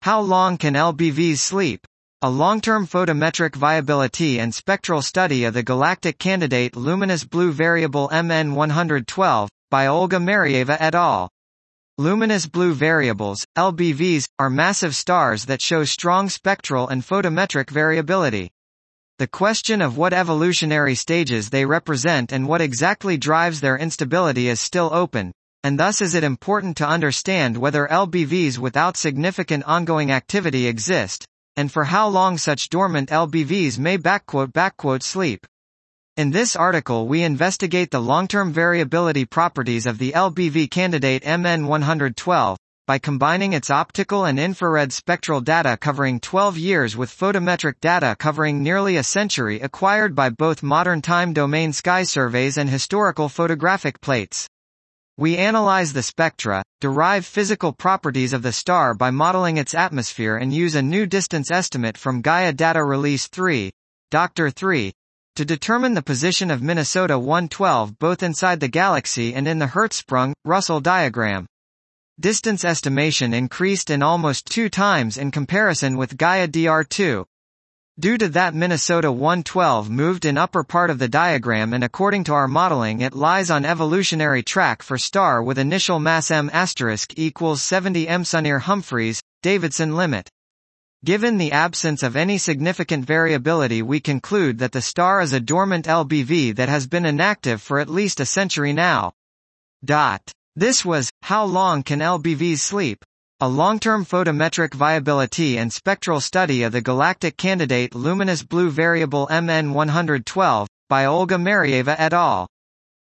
How long can LBVs sleep? A long-term photometric viability and spectral study of the galactic candidate luminous blue variable MN112, by Olga Marieva et al. Luminous blue variables, LBVs, are massive stars that show strong spectral and photometric variability. The question of what evolutionary stages they represent and what exactly drives their instability is still open, and thus is it important to understand whether LBVs without significant ongoing activity exist, and for how long such dormant LBVs may sleep. In this article we investigate the long-term variability properties of the LBV candidate MN112, by combining its optical and infrared spectral data covering 12 years with photometric data covering nearly a century acquired by both modern time domain sky surveys and historical photographic plates. We analyze the spectra, derive physical properties of the star by modeling its atmosphere and use a new distance estimate from Gaia Data Release 3, Dr. 3, to determine the position of Minnesota 112 both inside the galaxy and in the Hertzsprung-Russell diagram. Distance estimation increased in almost 2 times in comparison with Gaia DR2. Due to that, Minnesota 112 moved in upper part of the diagram, and according to our modeling it lies on evolutionary track for star with initial mass m equals 70 m. Saneer-Humphreys, Davidson limit. Given the absence of any significant variability, we conclude that the star is a dormant LBV that has been inactive for at least a century now. This was, How Long Can LBVs Sleep? A long-term photometric viability and spectral study of the galactic candidate luminous blue variable MN112, by Olga Marieva et al.